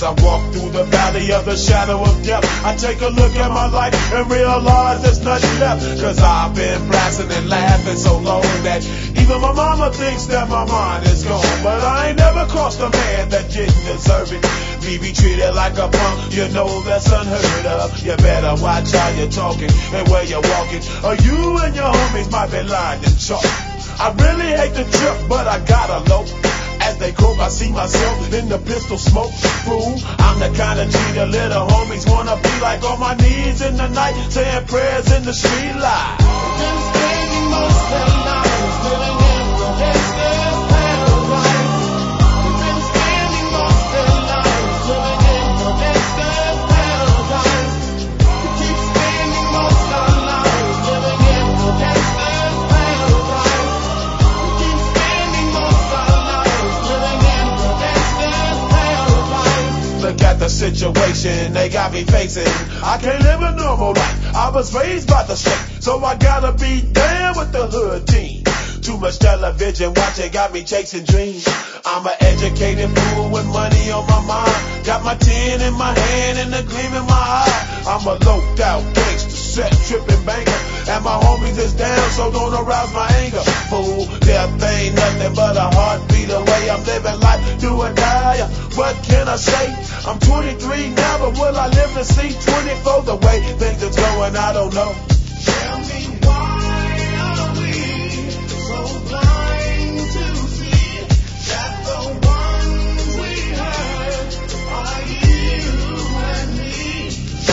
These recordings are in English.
As I walk through the valley of the shadow of death, I take a look at my life and realize there's nothing left. Cause I've been blasting and laughing so long that even my mama thinks that my mind is gone. But I ain't never crossed a man that didn't deserve it. Me be treated like a punk, you know that's unheard of. You better watch how you're talking and where you're walking, or you and your homies might be lined in chalk. I really hate the trip, but I gotta low. As they croak, I see myself in the pistol smoke. Fool, I'm the kind of G the little homies wanna be like, on my knees in the night, saying prayers in the street light. Been spending most of their lives living in the gangster's paradise. Been spending most of their lives living in the gangster's paradise. We keep spending most of our lives living in the gangster's paradise. We keep spending most of our lives living in the gangster's paradise. Look at the situation they got me facing. I can't live a normal life. I was raised by the state, so I gotta be down with the hood team. Too much television watching got me chasing dreams. I'm an educated fool with money on my mind. Got my tin in my hand and a gleam in my eye. I'm a loped out gangster, set tripping banker, and my homies is down, so don't arouse my anger. Fool, death ain't nothing but a heartbeat away. I'm living life, do or die. What can I say? I'm 23 now, but will I live to see 24? The way things are going, I don't know. Tell me why are we so blind to see that the ones we hurt are you and me?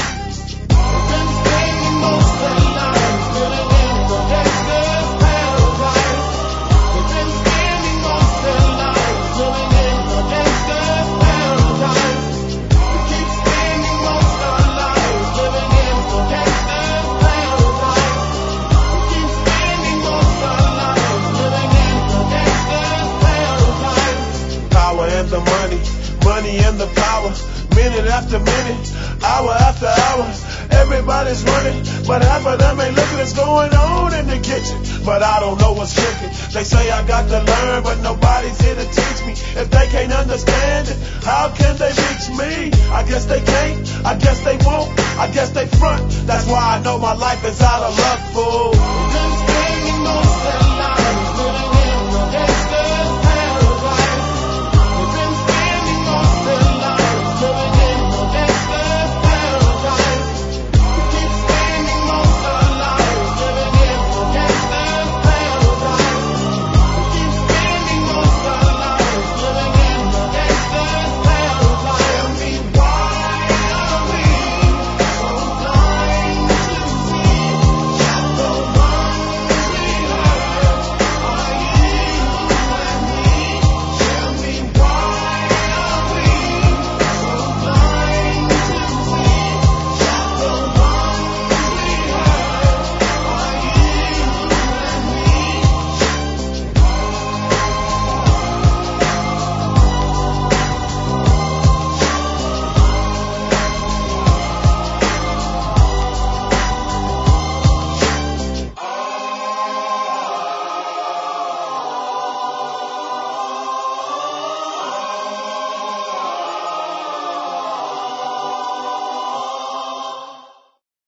We've been spending most of our lives living in the gangster's paradise. We've been spending most of our lives living in the gangster's paradise. We keep spending most of our lives living in the gangster's paradise. We keep spending most of our lives living in the gangster's paradise. Power and the money, money and the power. Minute after minute, hour after hour, everybody's running, but half of them ain't looking what's going on in the kitchen. But I don't know what's cooking. They say I got to learn, but nobody's here to teach me. If they can't understand it, how can they reach me? I guess they can't, I guess they won't, I guess they front. That's why I know my life is out of luck, fool. We've been spending most of our